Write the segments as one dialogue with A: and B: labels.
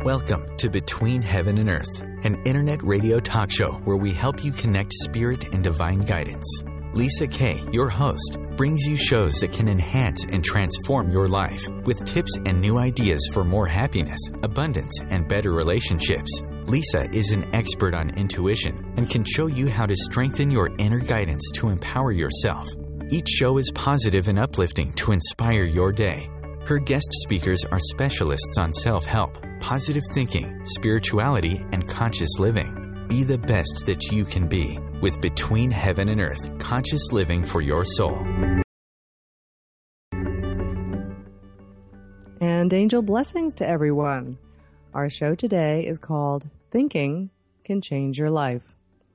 A: Welcome to Between Heaven and Earth, an internet radio talk show where we help you connect spirit and divine guidance. Lisa Kay, your host, brings you shows that can enhance and transform your life with tips and new ideas for more happiness, abundance, and better relationships. Lisa is an expert on intuition and can show you how to strengthen your inner guidance to empower yourself. Each show is positive and uplifting to inspire your day. Her guest speakers are specialists on self-help, positive thinking, spirituality, and conscious living. Be the best that you can be with Between Heaven and Earth, conscious living for your soul.
B: And angel blessings to everyone. Our show today is called Thinking Can Change Your Life.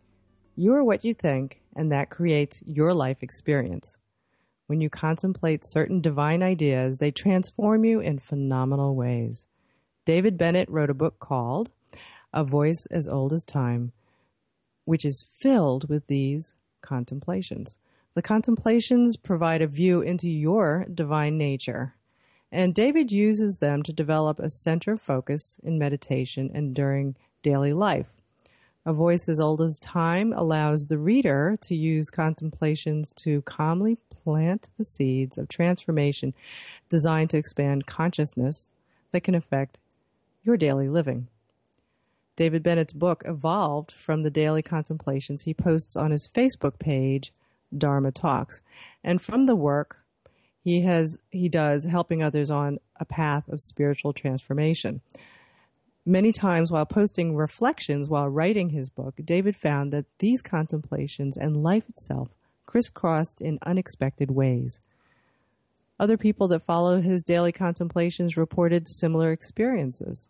B: You are what you think, and that creates your life experience. When you contemplate certain divine ideas, they transform you in phenomenal ways. David Bennett wrote a book called A Voice as Old as Time, which is filled with these contemplations. The contemplations provide a view into your divine nature, and David uses them to develop a center of focus in meditation and during daily life. A Voice as Old as Time allows the reader to use contemplations to calmly plant the seeds of transformation designed to expand consciousness that can affect your daily living. David Bennett's book evolved from the daily contemplations he posts on his Facebook page, Dharma Talks, and from the work he does helping others on a path of spiritual transformation. Many times while posting reflections while writing his book, David found that these contemplations and life itself crisscrossed in unexpected ways. Other people that follow his daily contemplations reported similar experiences.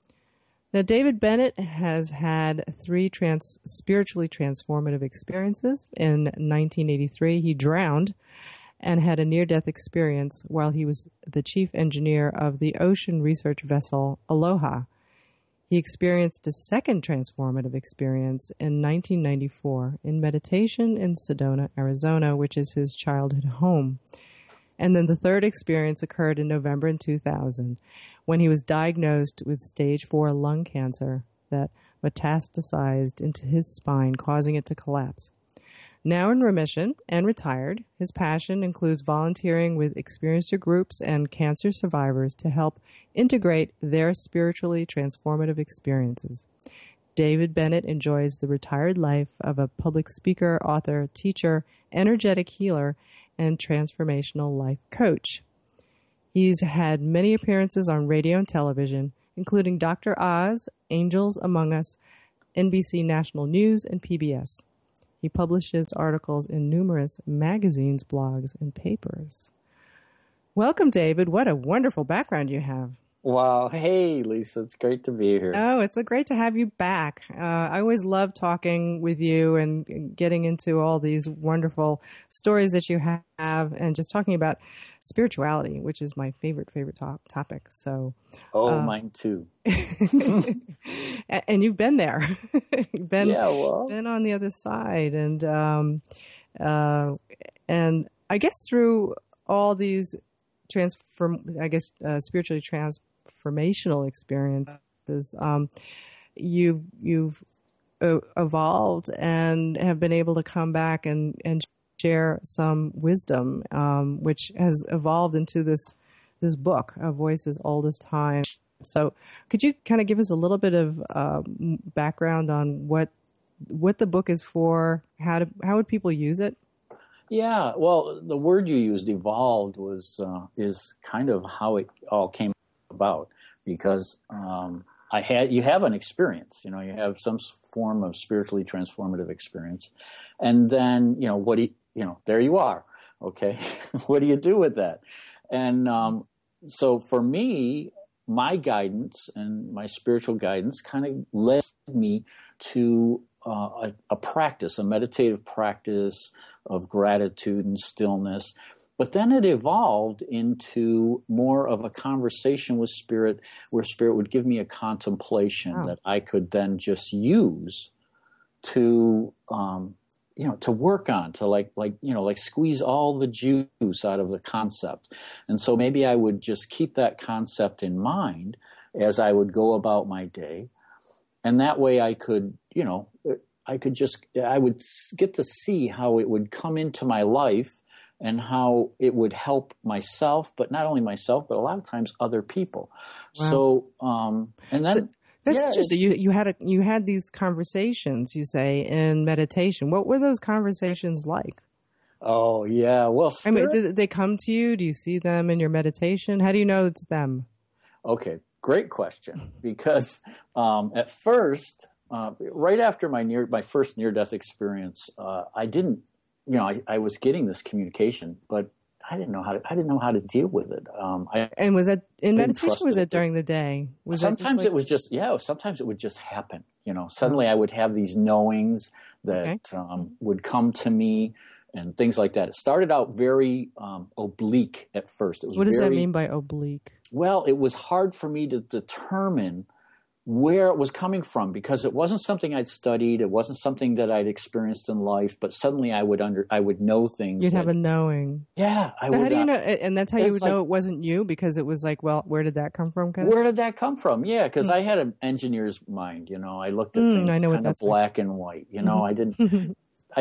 B: Now, David Bennett has had 3 spiritually transformative experiences. In 1983, he drowned and had a near-death experience while he was the chief engineer of the ocean research vessel Aloha. He experienced a second transformative experience in 1994 in meditation in Sedona, Arizona, which is his childhood home. And then the third experience occurred in November in 2000 when he was diagnosed with stage 4 lung cancer that metastasized into his spine, causing it to collapse. Now in remission and retired, his passion includes volunteering with experiencer groups and cancer survivors to help integrate their spiritually transformative experiences. David Bennett enjoys the retired life of a public speaker, author, teacher, energetic healer, and transformational life coach. He's had many appearances on radio and television, including Dr. Oz, Angels Among Us, NBC National News, and PBS. He publishes articles in numerous magazines, blogs, and papers. Welcome, David. What a wonderful background you have.
C: Wow. Hey, Lisa. It's great to be here.
B: Oh, it's great to have you back. I always love talking with you and getting into all these wonderful stories that you have and just talking about spirituality, which is my favorite topic. So,
C: mine too.
B: And you've been there. You've been on the other side. And I guess through all these spiritually transformational experiences, you've evolved and have been able to come back and share some wisdom, which has evolved into this book, A Voice as Old as Time. So could you kind of give us a little bit of background on what the book is for? How would people use it?
C: Yeah, well, the word you used, evolved, is kind of how it all came about, because you have an experience, you have some form of spiritually transformative experience, and then there you are, okay. What do you do with that? And so for me, my guidance and my spiritual guidance kind of led me to a practice, a meditative practice of gratitude and stillness. But then it evolved into more of a conversation with Spirit, where Spirit would give me a contemplation that I could then just use to work on, to like squeeze all the juice out of the concept. And so maybe I would just keep that concept in mind as I would go about my day. And that way I could, I would get to see how it would come into my life and how it would help myself, but not only myself, but a lot of times other people.
B: Wow.
C: So, and then
B: that's interesting. You had these conversations, you say, in meditation. What were those conversations like?
C: Oh yeah, well, spirit,
B: did they come to you? Do you see them in your meditation? How do you know it's them?
C: Okay, great question. Because at first, right after my first near-death experience, I didn't, I was getting this communication, but I didn't know how to deal with it.
B: And was that in meditation? Or was it during the day?
C: Sometimes it was just sometimes it would just happen. Suddenly I would have these knowings that would come to me and things like that. It started out very oblique at first. It was
B: what does that mean by oblique?
C: Well, it was hard for me to determine where it was coming from because it wasn't something I'd studied. It wasn't something that I'd experienced in life. But suddenly I would know things.
B: You'd have a knowing.
C: Yeah.
B: So how do you know? And that's how you would know it wasn't you, because it was like, well, where did that come from?
C: Where did that come from? Yeah, because I had an engineer's mind. I looked at things kind of black and white. I didn't.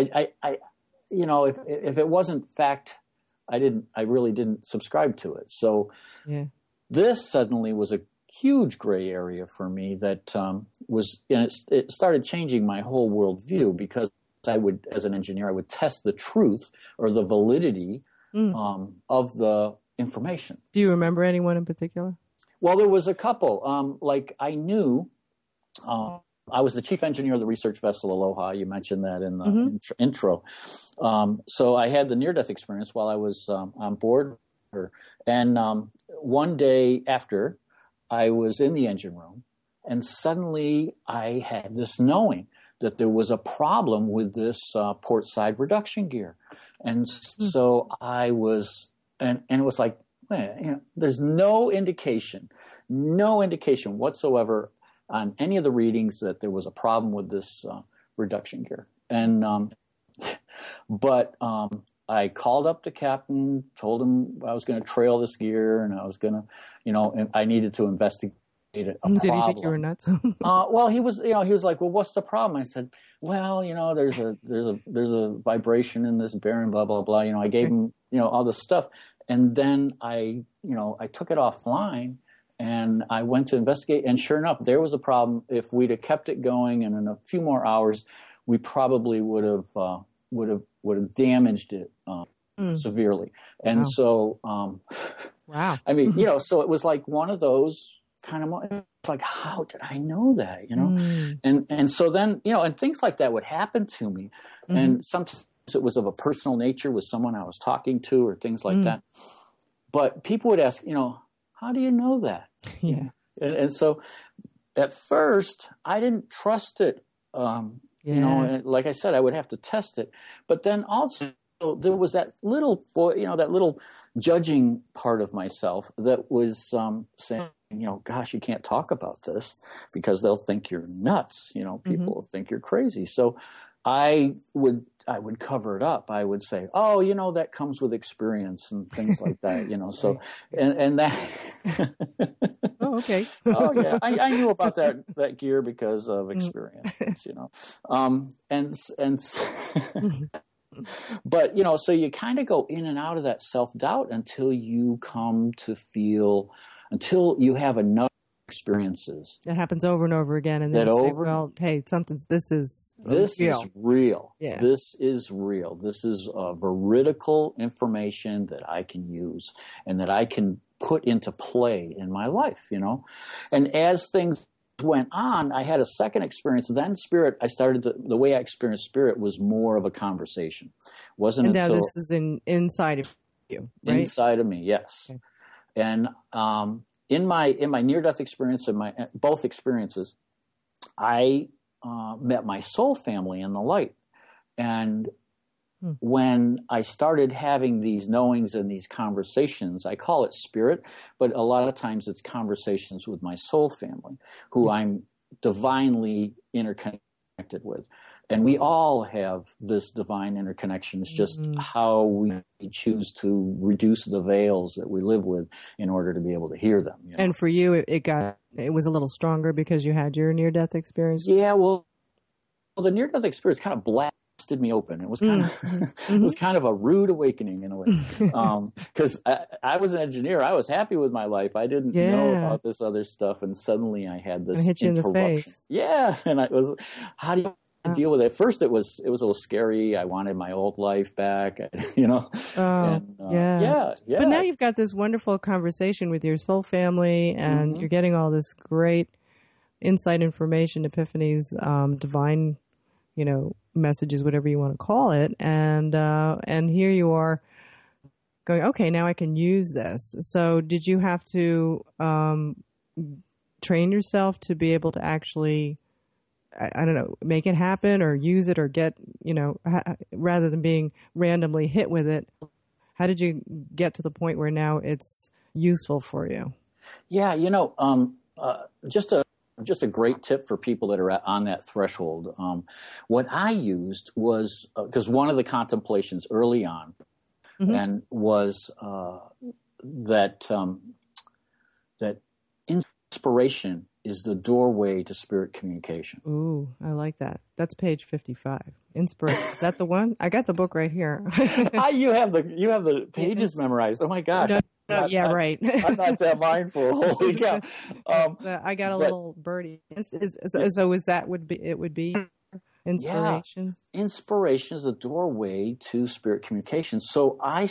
C: If it wasn't fact, I really didn't subscribe to it. So this suddenly was a huge gray area for me that it started changing my whole worldview, because as an engineer, I would test the truth or the validity of the information.
B: Do you remember anyone in particular?
C: Well, there was a couple. I knew I was the chief engineer of the research vessel Aloha. You mentioned that in the intro. So I had the near-death experience while I was on board her. And one day after, I was in the engine room, and suddenly I had this knowing that there was a problem with this port side reduction gear. And so I was, and it was like, there's no indication whatsoever on any of the readings that there was a problem with this reduction gear. And but I called up the captain, told him I was going to trail this gear, and I was going to, and I needed to investigate a problem.
B: Did he think you were nuts?
C: Well, he was like, well, what's the problem? I said, well, there's a vibration in this bearing, blah, blah, blah. I gave him, all this stuff. And then I took it offline and I went to investigate, and sure enough, there was a problem. If we'd have kept it going and in a few more hours, we probably would have damaged it severely. And so,
B: wow.
C: I mean, so it was like one of those kind of, it's like, how did I know that, And so then, and things like that would happen to me. And sometimes it was of a personal nature with someone I was talking to or things like that. But people would ask, how do you know that?
B: Yeah.
C: And so at first I didn't trust it. And like I said, I would have to test it. But then also there was that little boy, that little judging part of myself that was saying, gosh, you can't talk about this because they'll think you're nuts. People will think you're crazy. So I would cover it up. I would say, oh, that comes with experience and things like that, so, and that.
B: Oh, okay.
C: Oh yeah. I knew about that gear because of experience, but, so you kind of go in and out of that self-doubt until you have enough experiences.
B: It happens over and over again. And then well, hey, this is
C: real.
B: Yeah.
C: This is real. This is veridical information that I can use and that I can put into play in my life, And as things went on, I had a second experience. Then spirit, the way I experienced spirit was more of a conversation. Wasn't
B: and
C: until
B: now this is inside of you, right?
C: Inside of me, yes. Okay. And in my near-death experience and my both experiences, I met my soul family in the light. And when I started having these knowings and these conversations, I call it spirit, but a lot of times it's conversations with my soul family, who I'm divinely interconnected with. And we all have this divine interconnection. It's just how we choose to reduce the veils that we live with in order to be able to hear them.
B: And for you, it got it was a little stronger because you had your near-death experience?
C: Yeah, well, the near-death experience kind of blasted me open. It was kind of it was kind of a rude awakening in a way, because I was an engineer. I was happy with my life. I didn't know about this other stuff, and suddenly I had this
B: hit you
C: interruption.
B: In the face.
C: Yeah, and I was, how do you deal with it? At first, it was a little scary. I wanted my old life back, you know.
B: Yeah. But now you've got this wonderful conversation with your soul family, and you're getting all this great insight, information, epiphanies, divine, messages, whatever you want to call it, and here you are going, okay, now I can use this. So, did you have to train yourself to be able to actually, I don't know, make it happen or use it or get, rather than being randomly hit with it? How did you get to the point where now it's useful for you? Yeah, just a great tip for people that are on that threshold. What I used was, because one of the contemplations early on and was that inspiration is the doorway to spirit communication. Ooh, I like that. That's page 55. Inspiration. Is that the one? I got the book right here. You have the pages memorized. Oh my gosh. No, right. I'm not that mindful. Holy cow. I got a little birdie. It would be inspiration. Yeah. Inspiration is the doorway to spirit communication. So I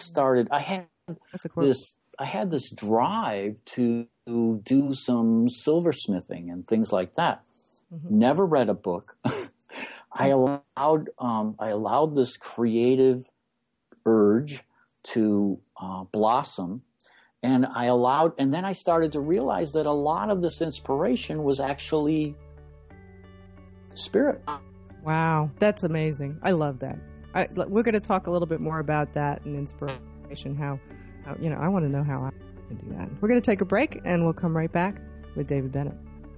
B: had this drive to do some silversmithing and things like that. Never read a book. I allowed this creative urge to blossom, and then I started to realize that a lot of this inspiration was actually spirit. Wow, that's amazing. I love that. We're going to talk a little bit more about that and inspiration. How I want to know how I can do that. We're going to take a break, and we'll come right back with David Bennett.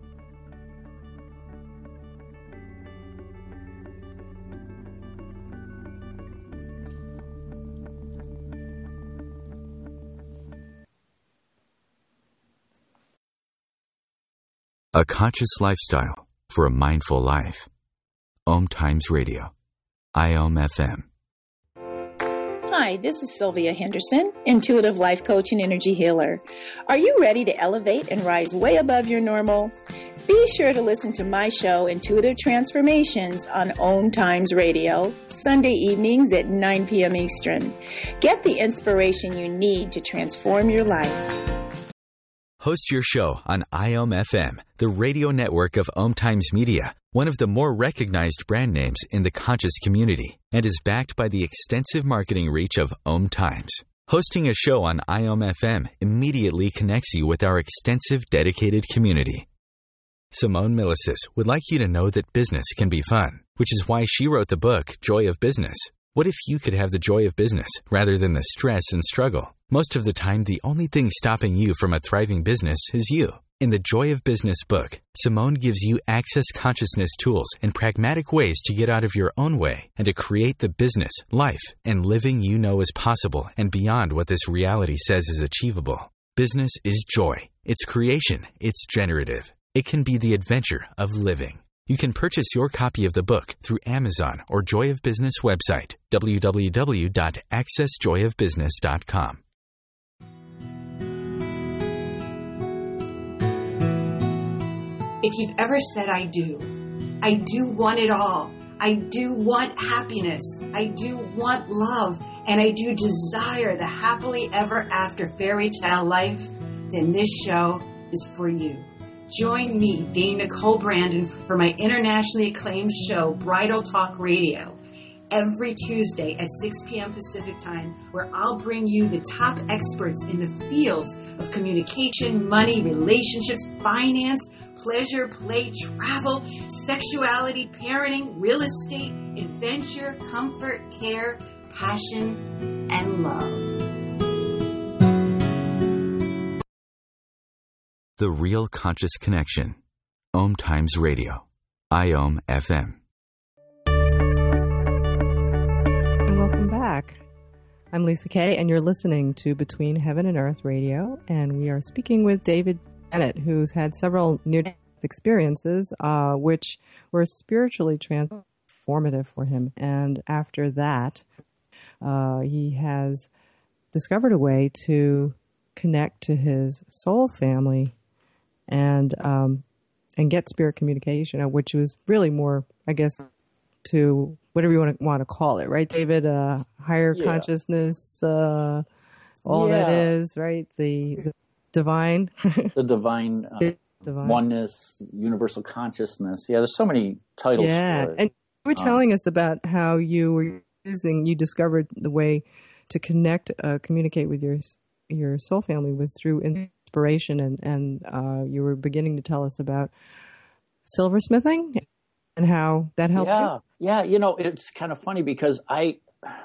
A: A conscious lifestyle for a mindful life. Om Times Radio. IOM FM.
D: Hi, this is Sylvia Henderson, intuitive life coach and energy healer. Are you ready to elevate and rise way above your normal? Be sure to listen to my show, Intuitive Transformations, on Om Times Radio, Sunday evenings at 9 p.m. Eastern. Get the inspiration you need to transform your life.
A: Host your show on IOM FM, the radio network of Om Times Media, one of the more recognized brand names in the conscious community, and is backed by the extensive marketing reach of Om Times. Hosting a show on IOM FM immediately connects you with our extensive dedicated community. Simone Milasas would like you to know that business can be fun, which is why she wrote the book, Joy of Business. What if you could have the joy of business rather than the stress and struggle? Most of the time, the only thing stopping you from a thriving business is you. In the Joy of Business book, Simone gives you access consciousness tools and pragmatic ways to get out of your own way and to create the business, life, and living you know is possible and beyond what this reality says is achievable. Business is joy. It's creation. It's generative. It can be the adventure of living. You can purchase your copy of the book through Amazon or Joy of Business website, www.accessjoyofbusiness.com.
E: If you've ever said, I do want it all. I do want happiness. I do want love. And I do desire the happily ever after fairy tale life, then this show is for you. Join me, Dana Nicole Brandon, for my internationally acclaimed show, Bridal Talk Radio, every Tuesday at 6 p.m. Pacific Time, where I'll bring you the top experts in the fields of communication, money, relationships, finance, pleasure, play, travel, sexuality, parenting, real estate, adventure, comfort, care, passion, and love.
A: The Real Conscious Connection. Om Times Radio. IOM FM.
B: Welcome back. I'm Lisa Kay, and you're listening to Between Heaven and Earth Radio, and we are speaking with David Bennett, who's had several near-death experiences, which were spiritually transformative for him. And after that, he has discovered a way to connect to his soul family and get spirit communication, which was really more, I guess, to whatever you want to call it, right, David? Higher consciousness, all that is, right? The divine. The
C: divine. Oneness, universal consciousness. Yeah, there's so many titles for it.
B: And you were telling us about how you discovered the way to communicate with your soul family was through inspiration, and you were beginning to tell us about silversmithing and how that helped you.
C: Yeah, it's kind of funny because I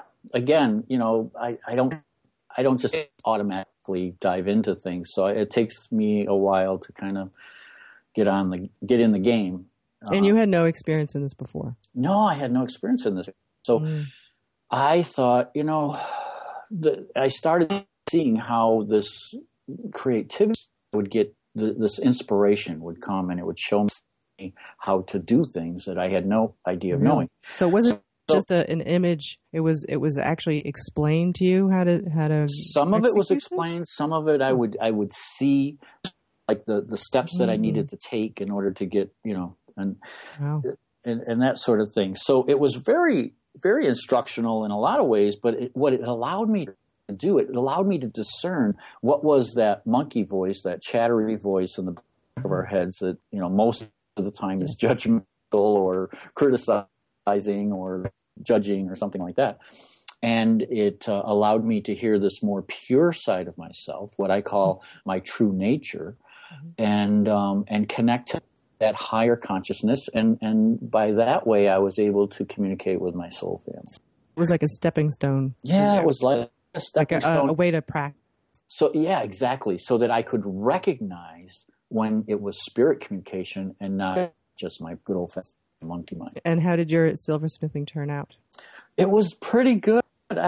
C: don't just automatically dive into things, so it takes me a while to kind of get in the game.
B: And you had no experience in this before? No,
C: I had no experience in this. So I thought, I started seeing how this creativity would get, this inspiration would come, and it would show me how to do things that I had no idea of knowing.
B: So was it just an image? It was actually explained to you how to. Some
C: of it was explained. Some of it I would see, like the steps that I needed to take in order to get, and that sort of thing. So it was very, very instructional in a lot of ways. But what it allowed me to do, it allowed me to discern what was that monkey voice, that chattery voice in the back of our heads that most of the time is judgmental or criticizing or judging or something like that. And it allowed me to hear this more pure side of myself, what I call my true nature, and connect to that higher consciousness. And by that way, I was able to communicate with my soul family.
B: It was like a stepping stone.
C: Yeah, it was like a stepping stone.
B: A way to practice.
C: So, yeah, exactly. So that I could recognize when it was spirit communication and not just my good old-fashioned monkey mind.
B: And how did your silversmithing turn out?
C: It was pretty good.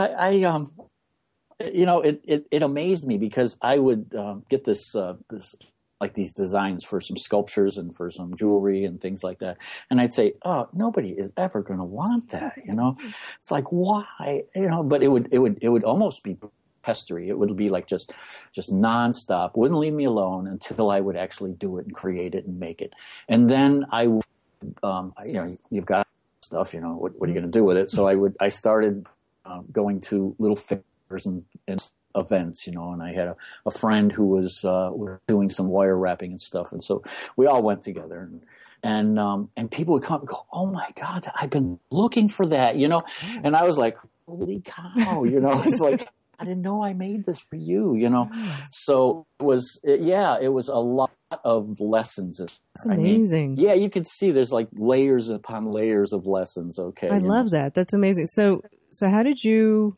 C: It amazed me because I would get this like these designs for some sculptures and for some jewelry and things like that, and I'd say, "Oh, nobody is ever going to want that." It's like, why? But it would almost be pestery. It would be like just nonstop. Wouldn't leave me alone until I would actually do it and create it and make it, and then I would. You've got stuff, what are you going to do with it? So I started going to little fairs and events, and I had a friend who was doing some wire wrapping and stuff. And so we all went together and people would come and go, "Oh my God, I've been looking for that," and I was like, "Holy cow," it's like, I didn't know I made this for you, So it was a lot of lessons.
B: That's amazing.
C: You can see there's like layers upon layers of lessons. Okay.
B: I love that. That's amazing. So how did you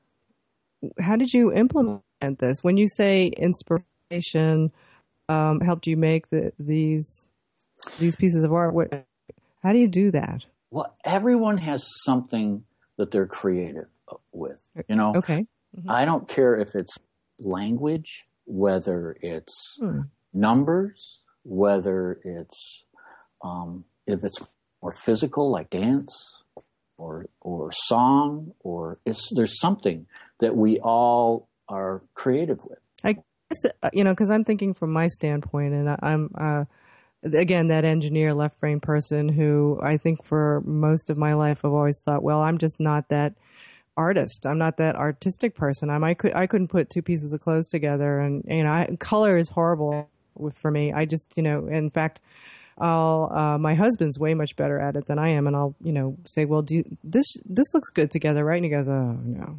B: implement this? When you say inspiration helped you make these pieces of art, how do you do that?
C: Well, everyone has something that they're creative with,
B: Okay. Mm-hmm.
C: I don't care if it's language, whether it's numbers, whether it's if it's more physical like dance or song, or there's something that we all are creative with.
B: I guess because I'm thinking from my standpoint, and I'm again that engineer, left brain person who I think for most of my life I've always thought, well, I'm just not that artist. I'm not that artistic person. I couldn't put two pieces of clothes together, and color is horrible for me. I just in fact, my husband's way much better at it than I am, and I'll say, well, this looks good together, right? And he goes, oh no.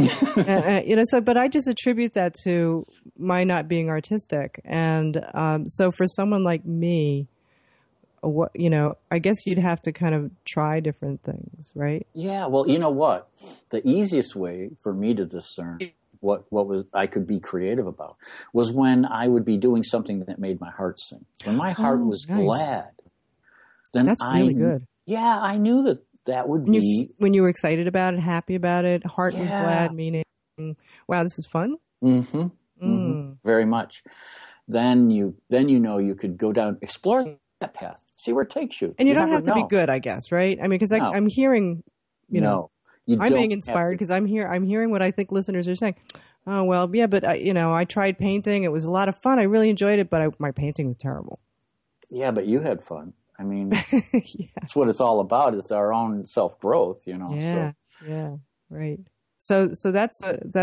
B: But I just attribute that to my not being artistic, and so for someone like me, I guess you'd have to kind of try different things, right?
C: Yeah. Well, you know what? The easiest way for me to discern what I could be creative about was when I would be doing something that made my heart sing. When my heart was glad, then
B: that's really good.
C: Yeah, I knew that would be
B: when you were excited about it, happy about it. Heart was glad, meaning, wow, this is fun.
C: Mm-hmm. Mm-hmm. Very much. then you know you could go down, explore that path, see where it takes you.
B: And you don't
C: never
B: have to be
C: know.
B: good, I guess, right? I mean, because
C: No.
B: I'm hearing, you know,
C: You
B: I'm
C: don't
B: being
C: have
B: inspired
C: to-
B: because I'm hearing what I think listeners are saying. Oh, well, yeah, but I tried painting. It was a lot of fun. I really enjoyed it, but my painting was terrible.
C: Yeah, but you had fun. I mean,
B: Yeah.
C: that's what it's all about, is our own self-growth, you know.
B: Yeah. Yeah. Right. So that's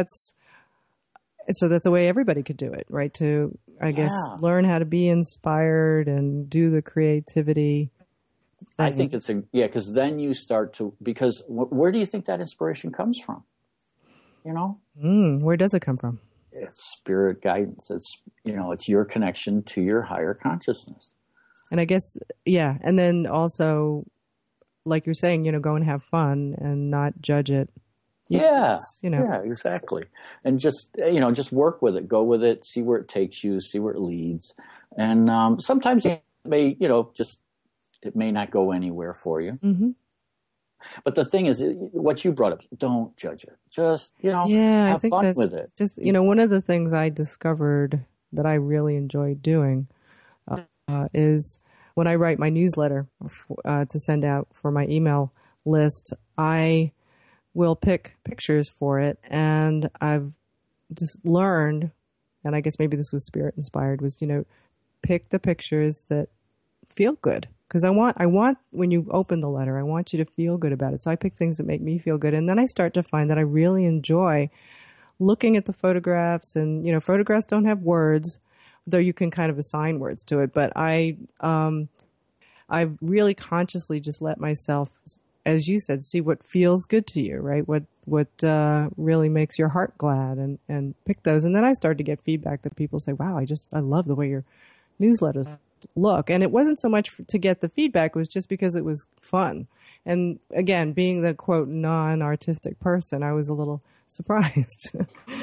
B: a way everybody could do it, right? To, I guess,
C: Yeah.
B: learn how to be inspired and do the creativity.
C: I think it's because then you start to, because where do you think that inspiration comes from? You know,
B: Where does it come from?
C: it's spirit guidance. It's, it's your connection to your higher consciousness.
B: And I guess, yeah. And then also, like you're saying, go and have fun and not judge it.
C: Yeah.
B: You know.
C: Yeah, exactly. And just work with it, go with it, see where it takes you, see where it leads. And sometimes it may, it may not go anywhere for you.
B: Mm-hmm.
C: But the thing is, what you brought up, don't judge it. Just,
B: Yeah,
C: have
B: I think
C: fun
B: that's
C: with it.
B: just, one of the things I discovered that I really enjoy doing is when I write my newsletter to send out for my email list, I will pick pictures for it. And I've just learned, and I guess maybe this was spirit inspired, was, pick the pictures that feel good. Because I want when you open the letter, I want you to feel good about it. So I pick things that make me feel good. And then I start to find that I really enjoy looking at the photographs. And, photographs don't have words, though you can kind of assign words to it. But I really consciously just let myself, as you said, see what feels good to you, right? What really makes your heart glad, and pick those. And then I start to get feedback that people say, wow, I love the way your newsletters look. And it wasn't so much to get the feedback, it was just because it was fun. And again, being the quote non-artistic person, I was a little surprised.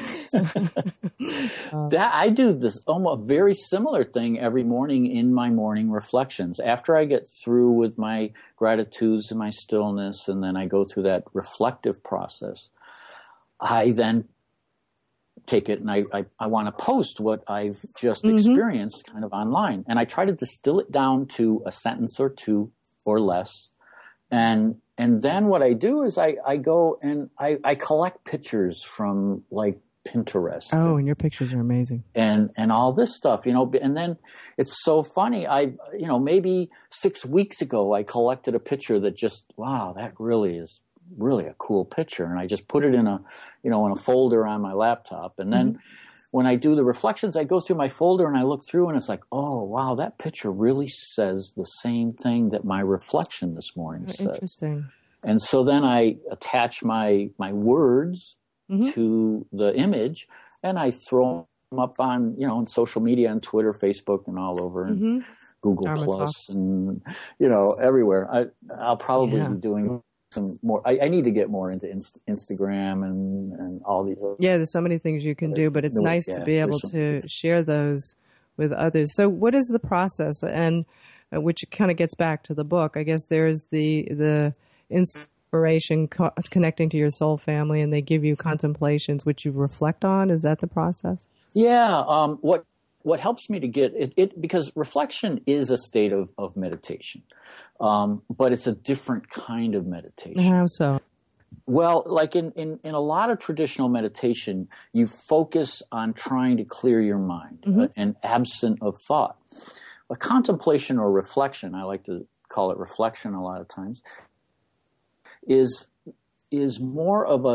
C: That I do this almost very similar thing every morning in my morning reflections. After I get through with my gratitudes and my stillness, and then I go through that reflective process, I then take it and I want to post what I've just experienced kind of online. And I try to distill it down to a sentence or two or less. And then what I do is I go and I collect pictures from like Pinterest.
B: Oh, and your pictures are amazing.
C: And all this stuff, and then it's so funny. Maybe 6 weeks ago, I collected a picture that just, wow, that really is really a cool picture. And I just put it in a folder on my laptop. And then when I do the reflections, I go through my folder and I look through and it's like, oh, wow, that picture really says the same thing that my reflection this morning said.
B: Interesting.
C: And so then I attach my words to the image and I throw them up on, on social media, on Twitter, Facebook, and all over, and Google
B: Dharma
C: Plus,
B: Talk.
C: and, everywhere. I'll probably be doing some more. I need to get more into Instagram and all these other.
B: Yeah, there's so many things you can do, but it's nice to be able to share those with others. So what is the process? And which kind of gets back to the book. I guess there's the inspiration connecting to your soul family, and they give you contemplations which you reflect on. Is that the process?
C: Yeah. What helps me to get it because reflection is a state of meditation, but it's a different kind of meditation.
B: How so?
C: Well, like in a lot of traditional meditation, you focus on trying to clear your mind and absent of thought. A contemplation or reflection, I like to call it reflection a lot of times, is more of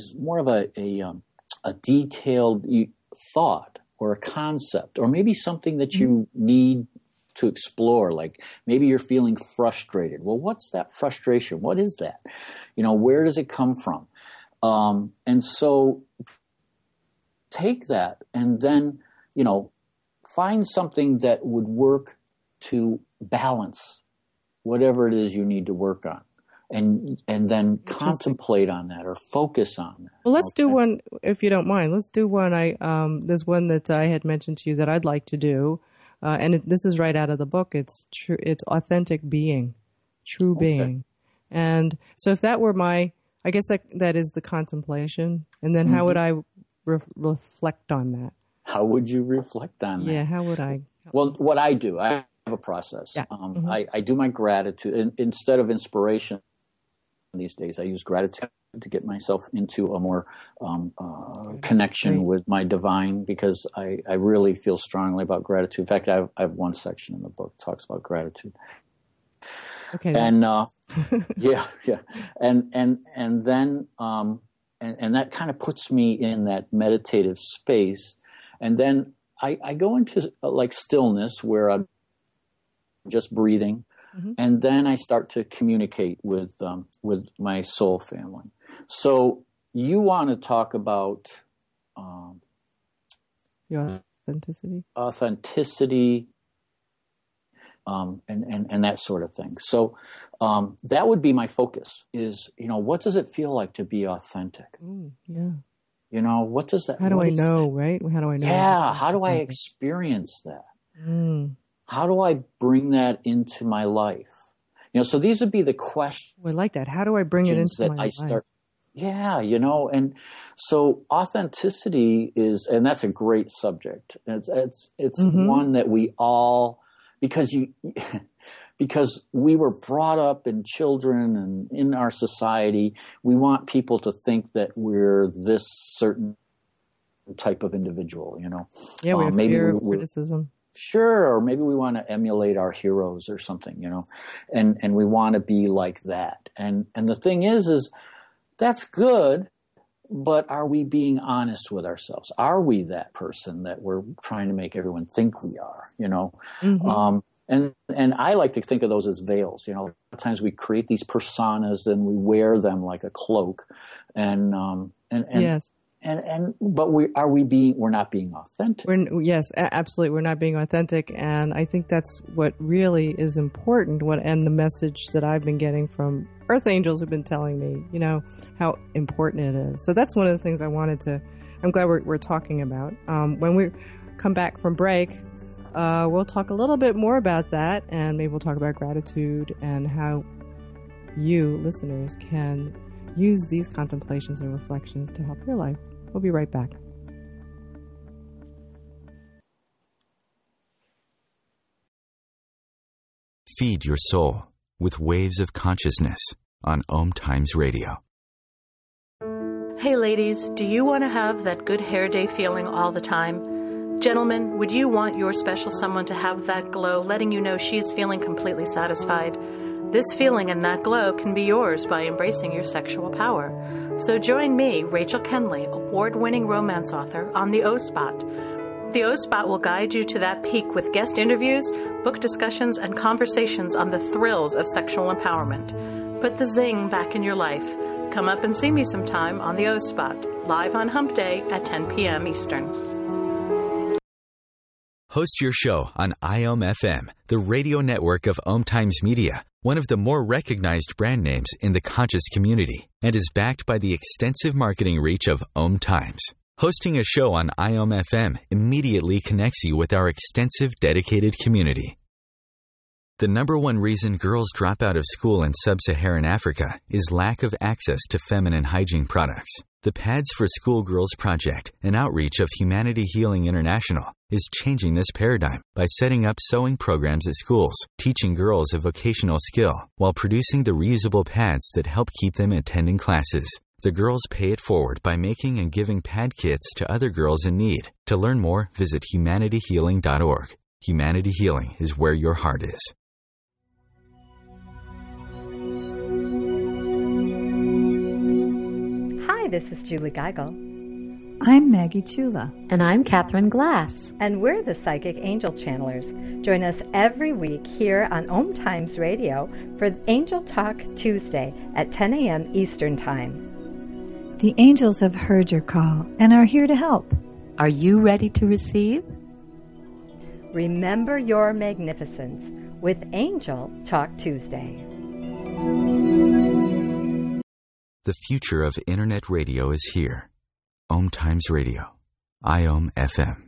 C: a detailed thought or a concept, or maybe something that you need to explore. Like maybe you're feeling frustrated. Well, what's that frustration? What is that? Where does it come from? And so take that and then, find something that would work to balance whatever it is you need to work on. And then contemplate on that or focus on that.
B: Well, let's do one, if you don't mind. Let's do one. There's one that I had mentioned to you that I'd like to do, and this is right out of the book. It's true. It's authentic being, true being. And so, if that were I guess that is the contemplation. And then, how would I reflect on that?
C: how would you reflect on that?
B: Yeah, how would I?
C: Well, what I do, I have a process.
B: Yeah.
C: I do my gratitude. Instead of inspiration these days, I use gratitude to get myself into a more connection with my divine, because I really feel strongly about gratitude. In fact, I have one section in the book that talks about gratitude.
B: Okay.
C: And yeah. And then that kind of puts me in that meditative space. And then I go into like stillness where I'm just breathing. Mm-hmm. And then I start to communicate with my soul family. So you want to talk about
B: your
C: authenticity, and that sort of thing. So that would be my focus. Is, what does it feel like to be authentic?
B: Ooh, yeah.
C: What does that?
B: How do I know? Right? How do I know?
C: Yeah. How do I experience that?
B: Mm.
C: How do I bring that into my life? So these would be the questions.
B: I like that. How do I bring it into my life?
C: Yeah, and so authenticity is, and that's a great subject. It's mm-hmm. one that we all, because we were brought up in children and in our society, we want people to think that we're this certain type of individual,
B: Yeah, we have fear of criticism.
C: Sure, or maybe we want to emulate our heroes or something, and we want to be like that. And the thing is that's good, but are we being honest with ourselves? Are we that person that we're trying to make everyone think we are, Mm-hmm. And I like to think of those as veils. A lot of times we create these personas and we wear them like a cloak, and
B: yes.
C: But we're not being authentic.
B: Yes, absolutely. We're not being authentic. And I think that's what really is important. And the message that I've been getting from Earth Angels have been telling me, how important it is. So that's one of the things I'm glad we're talking about. When we come back from break, we'll talk a little bit more about that. And maybe we'll talk about gratitude and how you, listeners, can use these contemplations and reflections to help your life. We'll be right back.
A: Feed your soul with waves of consciousness on Om Times Radio.
F: Hey ladies, do you want to have that good hair day feeling all the time? Gentlemen, would you want your special someone to have that glow, letting you know she is feeling completely satisfied? This feeling and that glow can be yours by embracing your sexual power. So join me, Rachel Kenley, award-winning romance author, on the O-Spot. The O-Spot will guide you to that peak with guest interviews, book discussions, and conversations on the thrills of sexual empowerment. Put the zing back in your life. Come up and see me sometime on the O-Spot, live on Hump Day at 10 p.m. Eastern.
A: Host your show on IOM FM, the radio network of Om Times Media, one of the more recognized brand names in the conscious community, and is backed by the extensive marketing reach of Om Times. Hosting a show on IOM FM immediately connects you with our extensive dedicated community. The number one reason girls drop out of school in sub-Saharan Africa is lack of access to feminine hygiene products. The Pads for Schoolgirls Project, an outreach of Humanity Healing International, is changing this paradigm by setting up sewing programs at schools, teaching girls a vocational skill, while producing the reusable pads that help keep them attending classes. The girls pay it forward by making and giving pad kits to other girls in need. To learn more, visit humanityhealing.org. Humanity Healing is where your heart is.
G: Hi, this is Julie Geigel.
H: I'm Maggie Chula.
I: And I'm Catherine Glass.
G: And we're the Psychic Angel Channelers. Join us every week here on Om Times Radio for Angel Talk Tuesday at 10 a.m. Eastern Time.
H: The angels have heard your call and are here to help.
I: Are you ready to receive?
G: Remember your magnificence with Angel Talk Tuesday.
A: The future of Internet radio is here. Om Times Radio. IOM FM.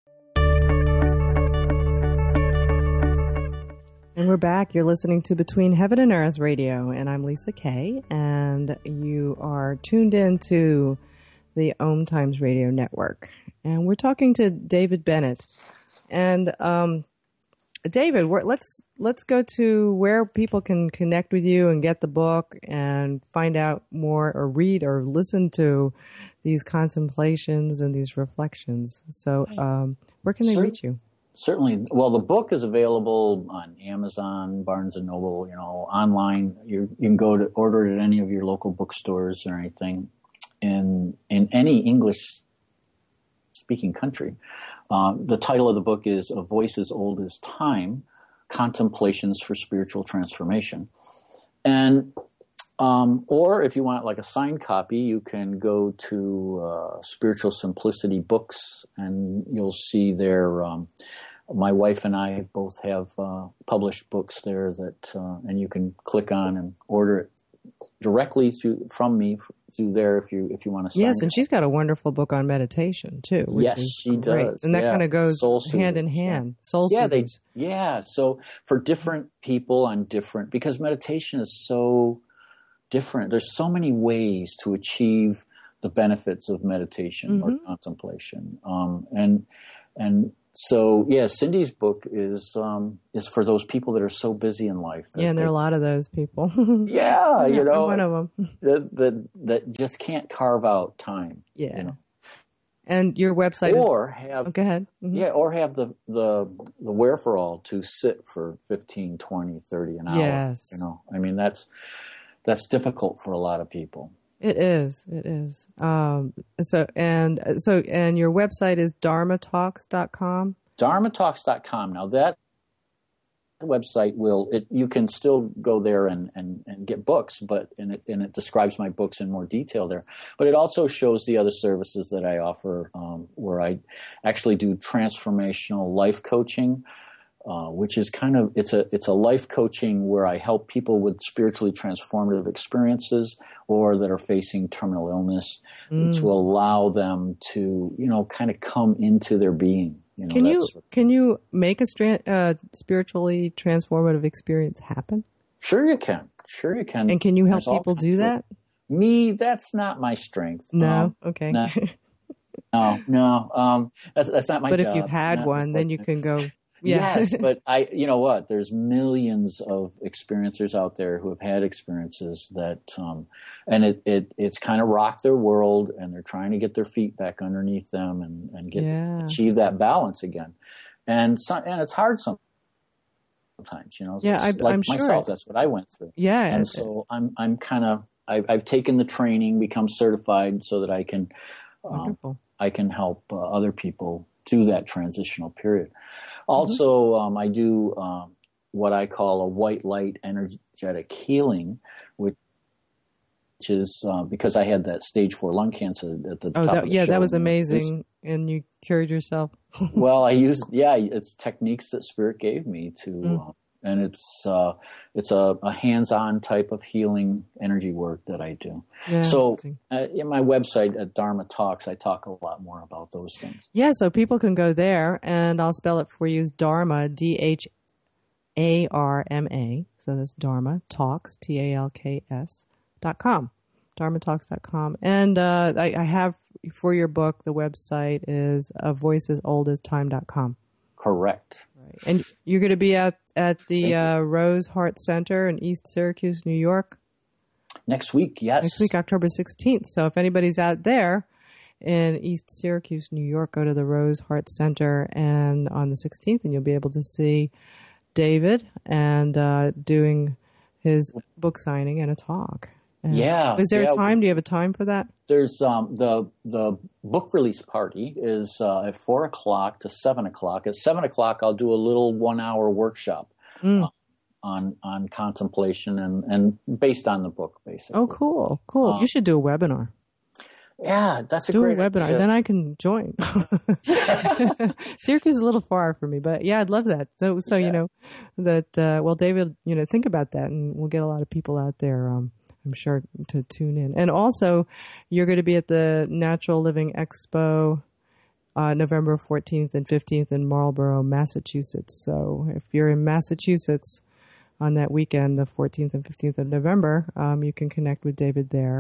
B: And we're back. You're listening to Between Heaven and Earth Radio, and I'm Lisa Kay, and you are tuned in to the Om Times Radio Network. And we're talking to David Bennett. And David, let's go to where people can connect with you and get the book and find out more or read or listen to these contemplations and these reflections. So where can they reach you?
C: Certainly. Well, the book is available on Amazon, Barnes & Noble, online. You can go to order it at any of your local bookstores or anything in any English-speaking country. The title of the book is A Voice as Old as Time, Contemplations for Spiritual Transformation. And or if you want like a signed copy, you can go to Spiritual Simplicity Books, and you'll see there. My wife and I both have published books there that, and you can click on and order it directly from me through there if you want to sign.
B: Yes, and she's got a wonderful book on meditation too, which is
C: she
B: great.
C: Does.
B: And that kind of goes hand in hand. Soul Soothers.
C: So for different people on different, because meditation is so different. There's so many ways to achieve the benefits of meditation or contemplation. And so, Cindy's book is for those people that are so busy in life.
B: And there are a lot of those people.
C: I'm
B: one of
C: them. That just can't carve out time.
B: Yeah. And your website
C: go
B: ahead.
C: Or have the wherewithal to sit for 15, 20, 30 an hour.
B: Yes.
C: I mean, that's difficult for a lot of people.
B: It is. So your website is dharmatalks.com?
C: dharmatalks.com. Now that website you can still go there and get books, and it describes my books in more detail there. But it also shows the other services that I offer, where I actually do transformational life coaching, which is it's a life coaching where I help people with spiritually transformative experiences or that are facing terminal illness to allow them to, kind of come into their being.
B: Can you make a spiritually transformative experience happen?
C: Sure you can.
B: And can you help people do that?
C: Me, that's not my strength.
B: No? Okay.
C: No. That's not my job.
B: But if you've had one, then you can go... Yeah.
C: Yes, but you know what? There's millions of experiencers out there who have had experiences that, and it's kind of rocked their world, and they're trying to get their feet back underneath them and achieve that balance again. And it's hard sometimes,
B: Yeah, I'm sure.
C: Myself, that's what I went through.
B: Yeah.
C: And so I'm kind of I've taken the training, become certified, so that I can help other people through that transitional period. Also, I do what I call a white light energetic healing, which is because I had that stage 4 lung cancer at the top of the show.
B: That was amazing. And you cured yourself.
C: Well, I used, it's techniques that Spirit gave me to, and it's a hands-on type of healing energy work that I do. Yeah, so in my website at Dharma Talks, I talk a lot more about those things.
B: Yeah, so people can go there, and I'll spell it for you as Dharma, DHARMA. So that's Dharma Talks, TALKS.com, dharmatalks.com. And I have, for your book, the website is voiceasoldastime.com.
C: Correct.
B: Right. And you're going to be at the Rose Heart Center in East Syracuse, New York?
C: Next week, yes.
B: Next week, October 16th. So if anybody's out there in East Syracuse, New York, go to the Rose Heart Center and on the 16th, and you'll be able to see David and doing his book signing and a talk. And is there a time? Do you have a time for that?
C: There's the book release party is at 4:00 to 7:00. At 7:00, I'll do a little 1-hour workshop on contemplation and based on the book, basically.
B: Oh, cool. You should do a webinar.
C: Yeah, that's a great
B: webinar.
C: idea.
B: Then I can join. Syracuse is a little far for me, but yeah, I'd love that. So you know that. Well, David, think about that, and we'll get a lot of people out there. I'm sure to tune in. And also, you're going to be at the Natural Living Expo November 14th and 15th in Marlborough, Massachusetts. So if you're in Massachusetts on that weekend, the 14th and 15th of November, you can connect with David there.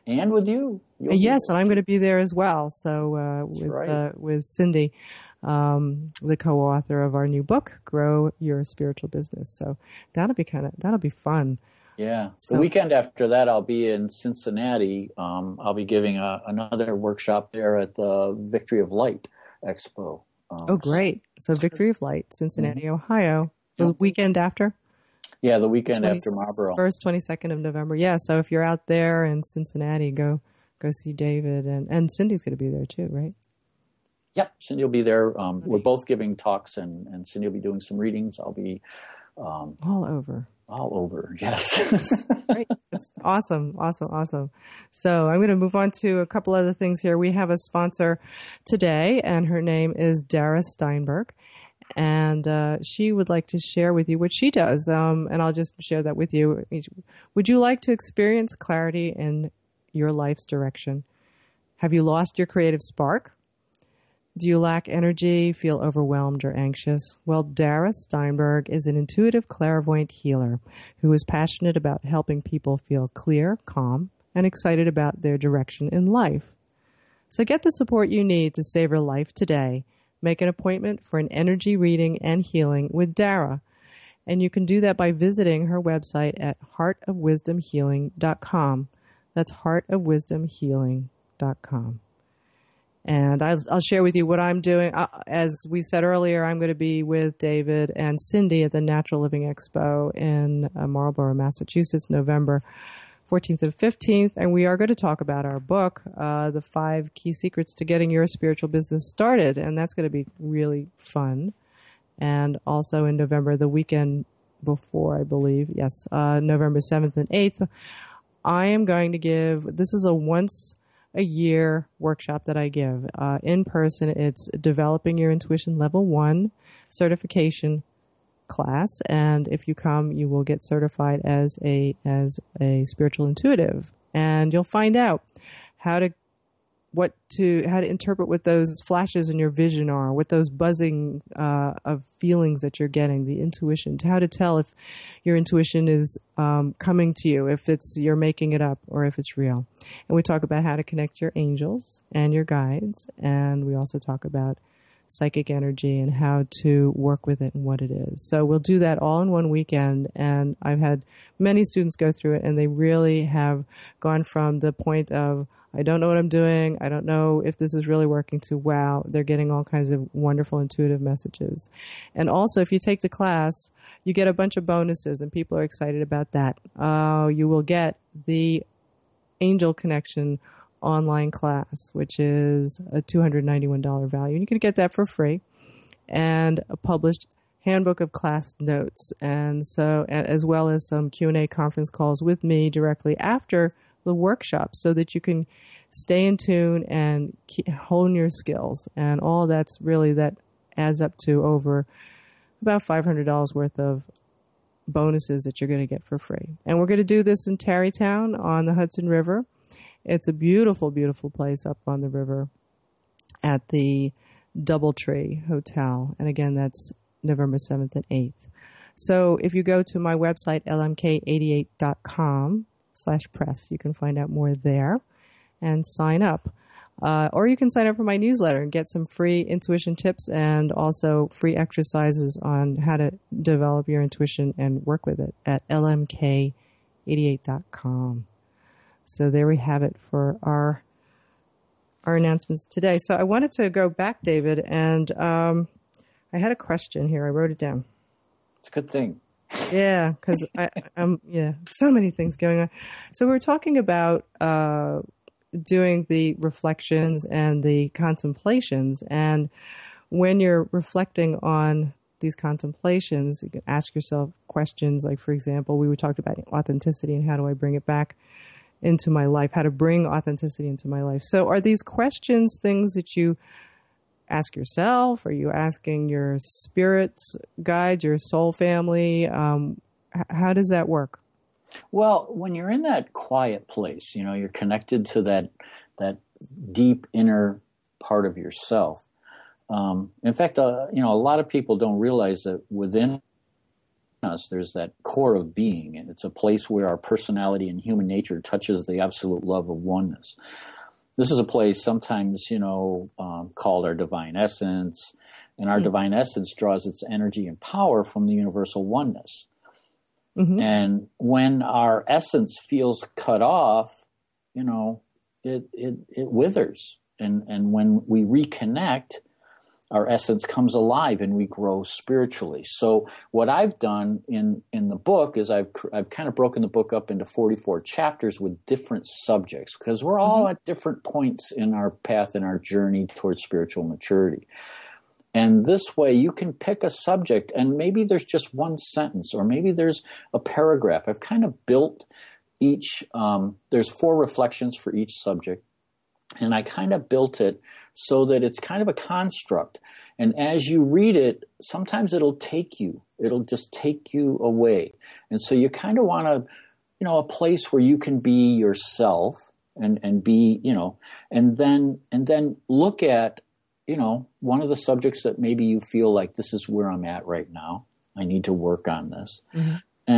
C: And with you.
B: Yes, and I'm going to be there as well. So with Cindy, the co-author of our new book, Grow Your Spiritual Business. So that'll be fun.
C: Yeah. The weekend after that, I'll be in Cincinnati. I'll be giving another workshop there at the Victory of Light Expo.
B: Great. So Victory of Light, Cincinnati, Ohio. The weekend after?
C: Yeah, the weekend after Marlboro.
B: 1st, 22nd of November. Yeah, so if you're out there in Cincinnati, go see David. And Cindy's going to be there too, right?
C: Yep, Cindy will be there. We're both giving talks, and Cindy will be doing some readings. I'll be...
B: all over.
C: All over, yes.
B: Great. That's awesome. So I'm going to move on to a couple other things here. We have a sponsor today, and her name is Dara Steinberg. And she would like to share with you what she does. And I'll just share that with you. Would you like to experience clarity in your life's direction? Have you lost your creative spark? Do you lack energy, feel overwhelmed or anxious? Well, Dara Steinberg is an intuitive clairvoyant healer who is passionate about helping people feel clear, calm, and excited about their direction in life. So get the support you need to savor life today. Make an appointment for an energy reading and healing with Dara. And you can do that by visiting her website at heartofwisdomhealing.com. That's heartofwisdomhealing.com. And I'll share with you what I'm doing. As we said earlier, I'm going to be with David and Cindy at the Natural Living Expo in Marlborough, Massachusetts, November 14th and 15th. And we are going to talk about our book, The 5 Key Secrets to Getting Your Spiritual Business Started. And that's going to be really fun. And also in November, the weekend before, I believe, November 7th and 8th, I am going to give, this is a once-a-year workshop that I give. In person, it's Developing Your Intuition Level 1 certification class. And if you come, you will get certified as a spiritual intuitive. And you'll find out how to interpret what those flashes in your vision are, what those buzzing of feelings that you're getting, the intuition, how to tell if your intuition is coming to you, if you're making it up or if it's real. And we talk about how to connect your angels and your guides. And we also talk about psychic energy and how to work with it and what it is. So we'll do that all in one weekend. And I've had many students go through it, and they really have gone from the point of, I don't know what I'm doing, I don't know if this is really working, to wow, they're getting all kinds of wonderful intuitive messages. And also, if you take the class, you get a bunch of bonuses, and people are excited about that. You will get the Angel Connection online class, which is a $291 value. And you can get that for free, and a published handbook of class notes, and so as well as some Q&A conference calls with me directly after the workshop, so that you can stay in tune and hone your skills. And all that adds up to over about $500 worth of bonuses that you're going to get for free. And we're going to do this in Tarrytown on the Hudson River. It's a beautiful, beautiful place up on the river at the Doubletree Hotel. And again, that's November 7th and 8th. So if you go to my website, lmk88.com/press, you can find out more there and sign up. Or you can sign up for my newsletter and get some free intuition tips and also free exercises on how to develop your intuition and work with it at lmk88.com. So there we have it for our announcements today. So I wanted to go back, David, and I had a question here. I wrote it down.
C: It's a good thing.
B: Yeah, because so many things going on. So we were talking about doing the reflections and the contemplations, and when you're reflecting on these contemplations, you can ask yourself questions like, for example, we talked about authenticity and how do I bring it back into my life, how to bring authenticity into my life. So are these questions things that you ask yourself? Are you asking your spirit guide, your soul family? How does that work?
C: Well, when you're in that quiet place, you're connected to that deep inner part of yourself. In fact, a lot of people don't realize that within us, there's that core of being, and it's a place where our personality and human nature touches the absolute love of oneness. This is a place sometimes, called our divine essence, and our divine essence draws its energy and power from the universal oneness. Mm-hmm. And when our essence feels cut off, it withers. And when we reconnect, our essence comes alive and we grow spiritually. So what I've done in the book is I've kind of broken the book up into 44 chapters with different subjects, because we're all at different points in our path, in our journey towards spiritual maturity. And this way you can pick a subject, and maybe there's just one sentence, or maybe there's a paragraph. I've kind of built each, there's 4 reflections for each subject. And I kind of built it so that it's kind of a construct. And as you read it, sometimes it'll just take you away. And so you kind of want a place where you can be yourself and be, and then look at, one of the subjects that maybe you feel like, this is where I'm at right now. I need to work on this. Mm-hmm.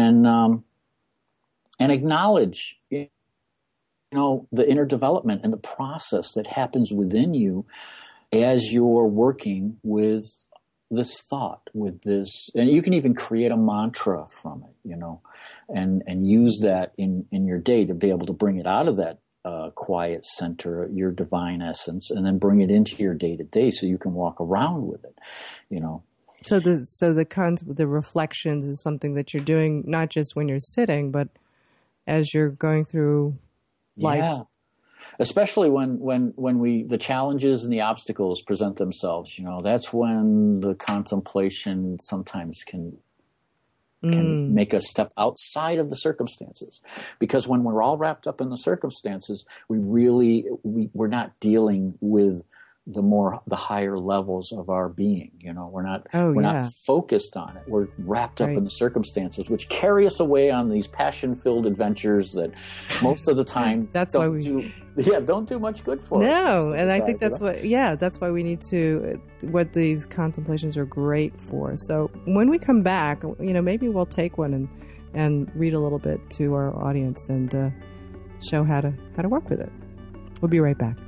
C: And acknowledge, the inner development and the process that happens within you as you're working with this thought, with this, and you can even create a mantra from it, and use that in your day to be able to bring it out of that quiet center, your divine essence, and then bring it into your day to day so you can walk around with it,
B: So the reflections is something that you're doing not just when you're sitting, but as you're going through life. Yeah.
C: Especially when the challenges and the obstacles present themselves, that's when the contemplation sometimes can make us step outside of the circumstances. Because when we're all wrapped up in the circumstances, we're not dealing with the higher levels of our being. We're not focused on it. We're wrapped up in the circumstances, which carry us away on these passion-filled adventures that most of the time don't do much good for us.
B: No, and I think that's why we need to, what these contemplations are great for. So when we come back, maybe we'll take one and read a little bit to our audience and show how to work with it. We'll be right back.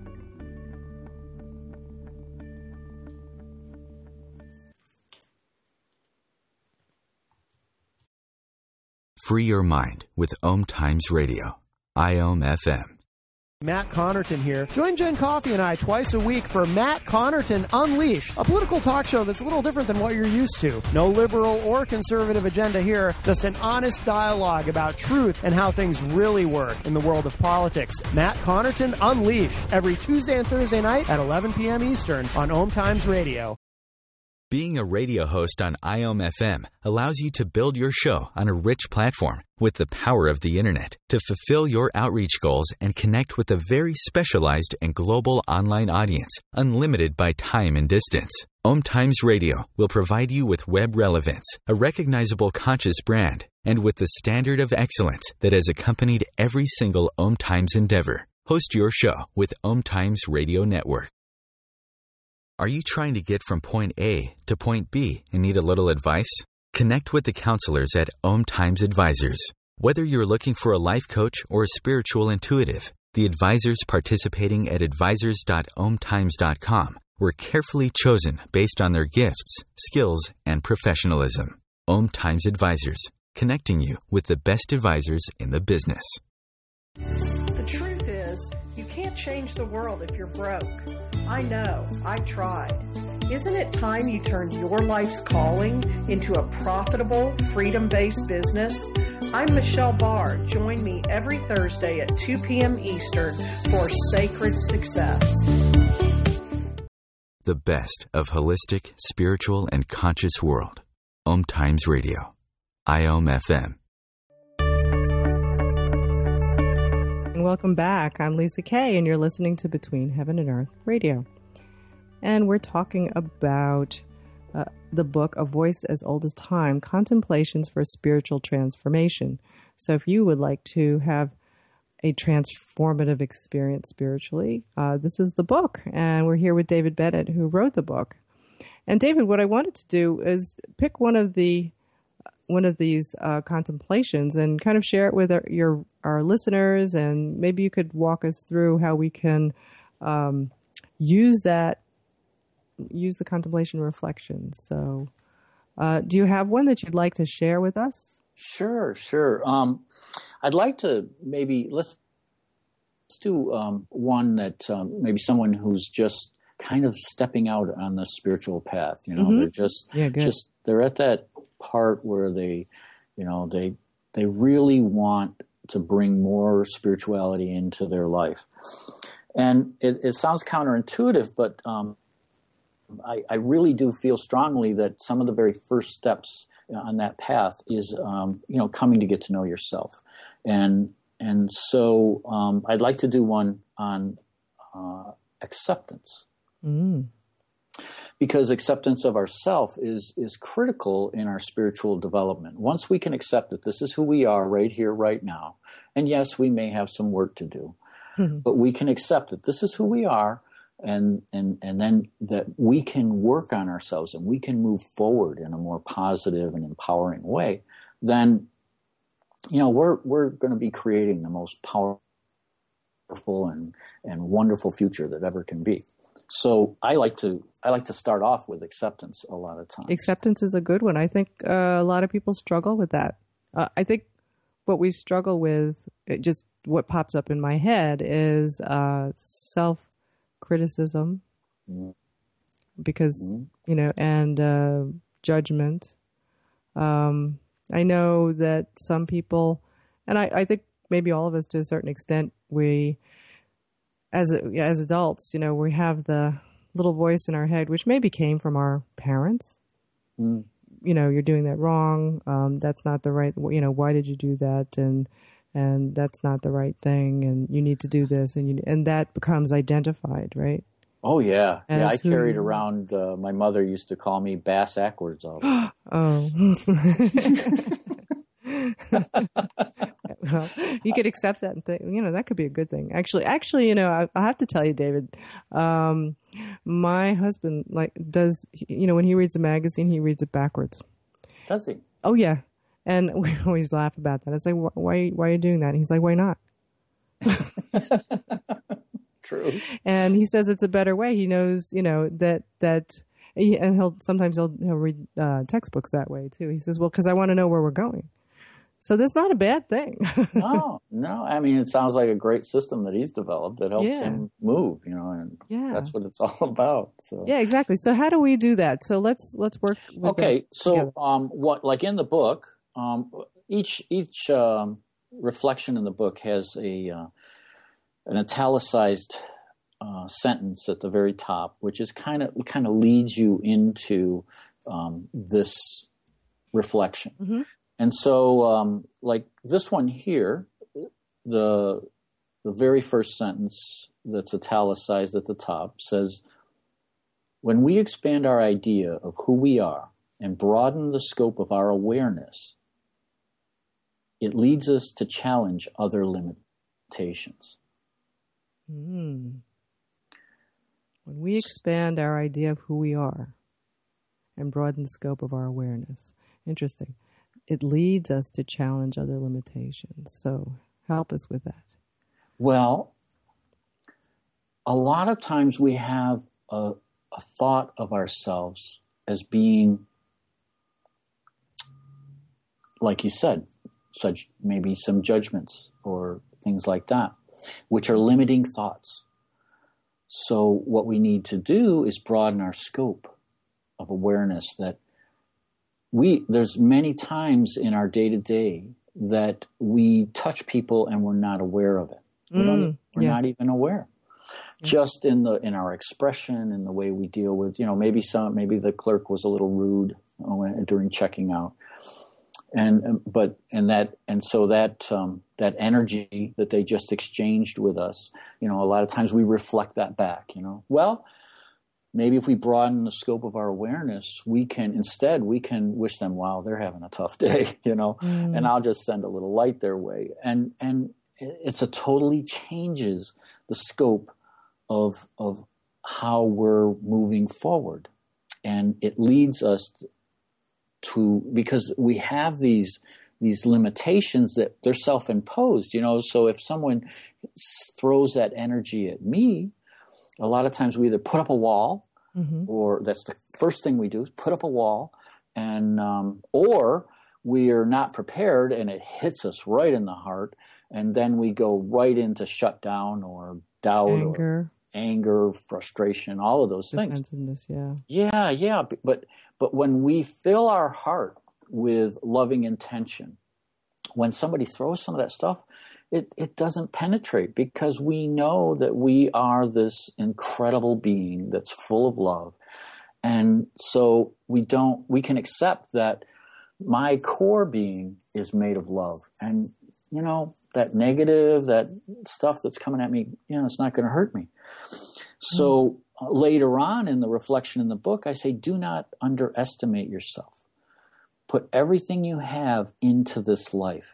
A: Free your mind with Om Times Radio, IOM FM.
J: Matt Connerton here. Join Jen Coffey and I twice a week for Matt Connerton Unleashed, a political talk show that's a little different than what you're used to. No liberal or conservative agenda here, just an honest dialogue about truth and how things really work in the world of politics. Matt Connerton Unleashed, every Tuesday and Thursday night at 11 p.m. Eastern on Om Times Radio.
A: Being a radio host on IOM FM allows you to build your show on a rich platform with the power of the Internet to fulfill your outreach goals and connect with a very specialized and global online audience, unlimited by time and distance. Om Times Radio will provide you with web relevance, a recognizable conscious brand, and with the standard of excellence that has accompanied every single Om Times endeavor. Host your show with Om Times Radio Network. Are you trying to get from point A to point B and need a little advice? Connect with the counselors at Om Times Advisors. Whether you're looking for a life coach or a spiritual intuitive, the advisors participating at advisors.omtimes.com were carefully chosen based on their gifts, skills, and professionalism. Om Times Advisors, connecting you with the best advisors in the business.
K: The truth is, you can't change the world if you're broke. I know. I've tried. Isn't it time you turned your life's calling into a profitable, freedom-based business? I'm Michelle Barr. Join me every Thursday at 2 p.m. Eastern for Sacred Success.
A: The best of holistic, spiritual, and conscious world. Om Times Radio. IOM FM.
B: And welcome back. I'm Lisa Kay, and you're listening to Between Heaven and Earth Radio. And we're talking about the book, A Voice as Old as Time, Contemplations for Spiritual Transformation. So if you would like to have a transformative experience spiritually, this is the book. And we're here with David Bennett, who wrote the book. And David, what I wanted to do is pick one of the one of these contemplations and kind of share it with our listeners, and maybe you could walk us through how we can use the contemplation reflections. So do you have one that you'd like to share with us?
C: Sure. I'd like to let's do one that maybe someone who's just kind of stepping out on the spiritual path. They're at that part where they really want to bring more spirituality into their life. And it sounds counterintuitive, but I really do feel strongly that some of the very first steps on that path is, coming to get to know yourself. And so I'd like to do one on acceptance. Mm. Because acceptance of ourself is critical in our spiritual development. Once we can accept that this is who we are right here, right now, and yes, we may have some work to do, but we can accept that this is who we are, and then that we can work on ourselves and we can move forward in a more positive and empowering way, then, we're going to be creating the most powerful and wonderful future that ever can be. So I like to start off with acceptance a lot of times.
B: Acceptance is a good one. I think a lot of people struggle with that. I think what we struggle with, just what pops up in my head, is self-criticism, because and judgment. I know that some people, and I think maybe all of us to a certain extent, we, as adults, we have the little voice in our head, which maybe came from our parents. Mm. You're doing that wrong. That's not the right. Why did you do that? And that's not the right thing. And you need to do this. And that becomes identified, right?
C: Oh yeah, I carried around. My mother used to call me Bass Ackwards all the time.
B: Oh. Well, you could accept that and think, that could be a good thing. Actually, I have to tell you, David, my husband does, when he reads a magazine, he reads it backwards.
C: Does he?
B: Oh yeah. And we always laugh about that. I say, why are you doing that? And he's like, why not?
C: True.
B: And he says it's a better way. He knows, and he'll read textbooks that way too. He says, well, because I want to know where we're going. So that's not a bad thing.
C: No. I mean, it sounds like a great system that he's developed that helps him move, and that's what it's all about. So
B: yeah, exactly. So how do we do that? So let's work with
C: okay. So what in the book, each reflection in the book has an italicized sentence at the very top, which is kind of leads you into this reflection. Mm-hmm. And so, like this one here, the very first sentence that's italicized at the top says, "When we expand our idea of who we are and broaden the scope of our awareness, it leads us to challenge other limitations."
B: Mm. When we expand our idea of who we are and broaden the scope of our awareness. Interesting. It leads us to challenge other limitations. So help us with that.
C: Well, a lot of times we have a thought of ourselves as being, like you said, such maybe some judgments or things like that, which are limiting thoughts. So what we need to do is broaden our scope of awareness. That there's many times in our day-to-day that we touch people and we're not aware of it. We're not even aware. Yeah. Just in our expression and the way we deal with, maybe the clerk was a little rude during checking out. So that energy that they just exchanged with us, a lot of times we reflect that back, Well, maybe if we broaden the scope of our awareness, we can wish them, wow, they're having a tough day, and I'll just send a little light their way. And it's a totally changes the scope of how we're moving forward. And it leads us because we have these limitations that they're self-imposed, so if someone throws that energy at me, a lot of times we either put up a wall, or that's the first thing we do is put up a wall, and or we are not prepared and it hits us right in the heart, and then we go right into shutdown or doubt, anger, frustration, all of those things.
B: Defensiveness,
C: yeah. But when we fill our heart with loving intention, when somebody throws some of that stuff, it doesn't penetrate, because we know that we are this incredible being that's full of love. And so we can accept that my core being is made of love. And, that negative, that stuff that's coming at me, it's not going to hurt me. So later on in the reflection in the book, I say, do not underestimate yourself. Put everything you have into this life.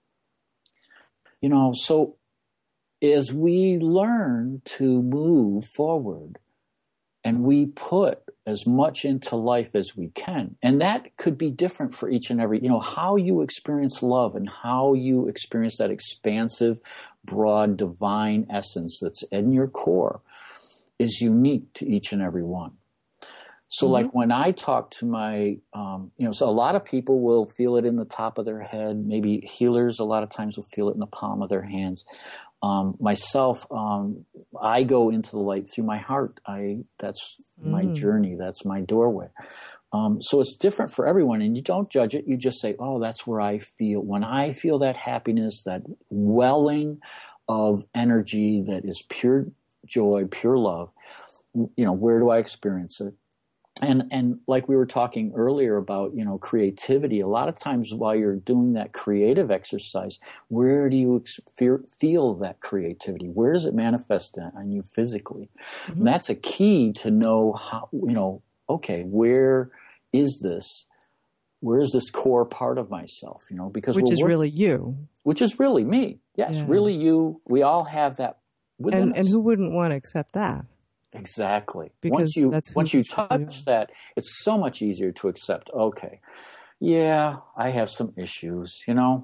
C: So as we learn to move forward and we put as much into life as we can, and that could be different for each and every, how you experience love and how you experience that expansive, broad, divine essence that's in your core is unique to each and every one. So like when I talk to my, so a lot of people will feel it in the top of their head. Maybe healers a lot of times will feel it in the palm of their hands. Myself, I go into the light through my heart. That's my journey. That's my doorway. So it's different for everyone, and you don't judge it. You just say, oh, that's where I feel. When I feel that happiness, that welling of energy that is pure joy, pure love, where do I experience it? And like we were talking earlier about, creativity, a lot of times while you're doing that creative exercise, where do you feel that creativity? Where does it manifest on you physically? And that's a key to know how, okay, where is this core part of myself? Because
B: which is really you.
C: Which is really me. Yes, really you. We all have that within us.
B: And who wouldn't want to accept that?
C: Exactly.
B: Because
C: once you touch that, it's so much easier to accept. Okay, yeah, I have some issues.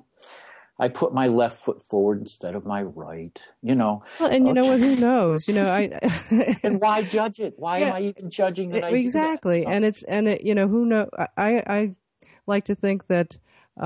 C: I put my left foot forward instead of my right. Well,
B: and you know what? Who knows?
C: And why judge it? Why am I even judging that?
B: Exactly.
C: I do that?
B: Who knows? I like to think that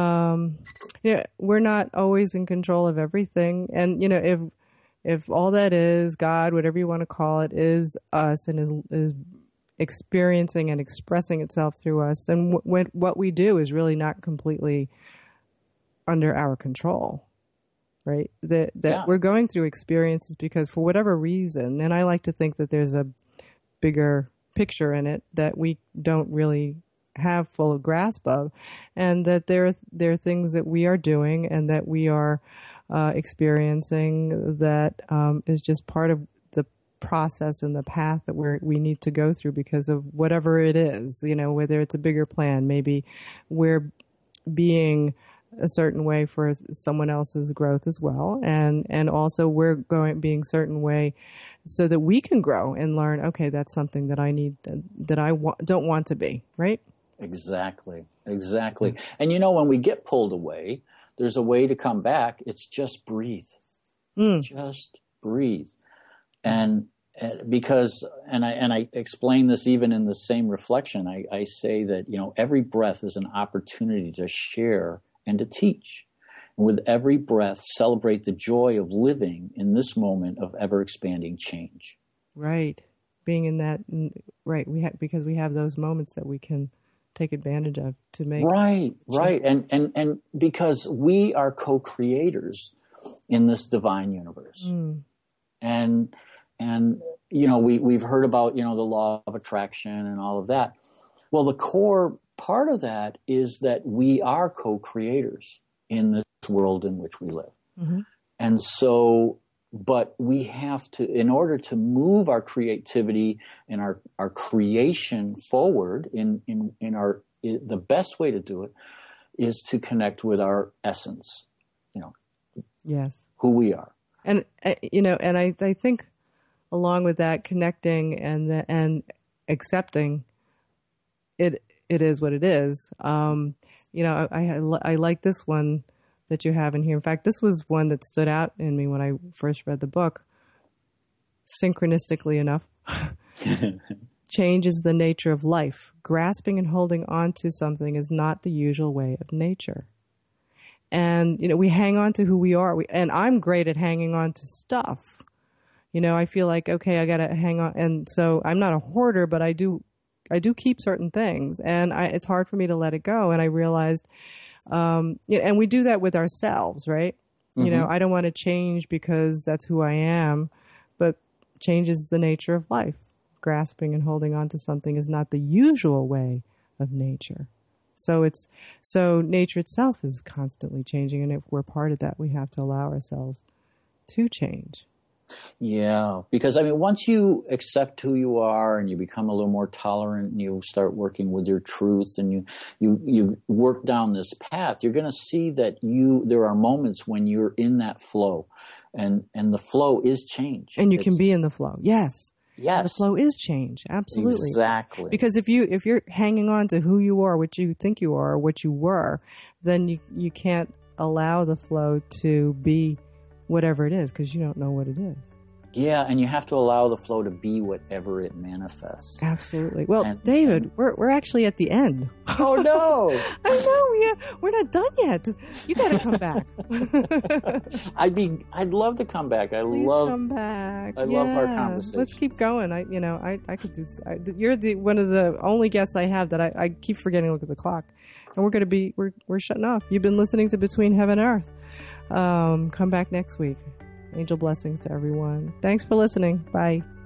B: we're not always in control of everything, and if all that is, God, whatever you want to call it, is us and is experiencing and expressing itself through us, then what we do is really not completely under our control, right? That we're going through experiences because for whatever reason, and I like to think that there's a bigger picture in it that we don't really have full grasp of, and that there are things that we are doing and that we are experiencing that is just part of the process and the path that we need to go through because of whatever it is, whether it's a bigger plan, maybe we're being a certain way for someone else's growth as well, and also we're being a certain way so that we can grow and learn, okay, that's something that I need, that I don't want to be, right?
C: Exactly. And when we get pulled away, there's a way to come back. It's just breathe. Just breathe. And because I explain this even in the same reflection, I say that, every breath is an opportunity to share and to teach. And with every breath, celebrate the joy of living in this moment of ever-expanding change.
B: Right. Being in that, right. Because we have those moments that we can take advantage of to make
C: right. And because we are co-creators in this divine universe. And we've heard about, the law of attraction and all of that. Well, the core part of that is that we are co-creators in this world in which we live. And so, but we have to, in order to move our creativity and our creation forward the best way to do it is to connect with our essence,
B: yes,
C: who we are.
B: And, and I think along with that, connecting and accepting, it it is what it is. You know, I like this one that you have in here. In fact, this was one that stood out in me when I first read the book. Synchronistically enough, change is the nature of life. Grasping and holding on to something is not the usual way of nature. And, you know, we hang on to who we are. And I'm great at hanging on to stuff. You know, I feel like, okay, I got to hang on. And so I'm not a hoarder, but I do keep certain things. And it's hard for me to let it go. And I realized, and we do that with ourselves, right? Mm-hmm. You know, I don't want to change because that's who I am. But change is the nature of life. Grasping and holding on to something is not the usual way of nature. So nature itself is constantly changing, and if we're part of that, we have to allow ourselves to change.
C: Yeah, because I mean, once you accept who you are and you become a little more tolerant and you start working with your truth and you work down this path, you're going to see that there are moments when you're in that flow, and the flow is change.
B: And you can be in the flow. Yes.
C: Yes.
B: The flow is change. Absolutely.
C: Exactly.
B: Because if you're hanging on to who you are, what you think you are, or what you were, then you can't allow the flow to be whatever it is, because you don't know what it is.
C: Yeah, and you have to allow the flow to be whatever it manifests.
B: Absolutely. Well, David, we're actually at the end.
C: Oh, no.
B: I know, yeah. We're not done yet. You got to come back.
C: I'd love to come back.
B: Please come back.
C: I love our conversation.
B: Let's keep going. I could do. You're one of the only guests I have that I keep forgetting to look at the clock, and we're shutting off. You've been listening to Between Heaven and Earth. Come back next week. Angel blessings to everyone. Thanks for listening. Bye.